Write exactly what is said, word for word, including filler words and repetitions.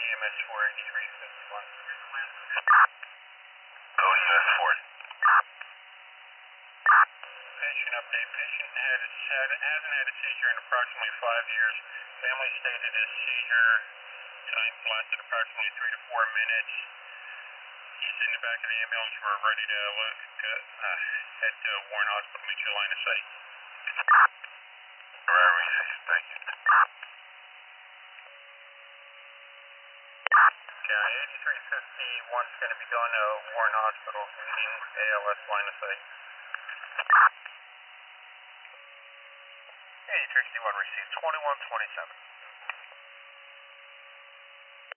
M S four eighty-three fifty-one. Go U S four. Patient update. Patient had, had, hasn't had a seizure in approximately five years. Family stated his seizure time lasted approximately three to four minutes. He's in the back of the ambulance. We're ready to look at, uh, head to Warren Hospital. Meet your line of sight. Where we see you. Thank you. Yeah, eighty-three fifty-one is going to be going to Warren Hospital, meeting A L S line of sight. eighty-three fifty-one received twenty-one twenty-seven.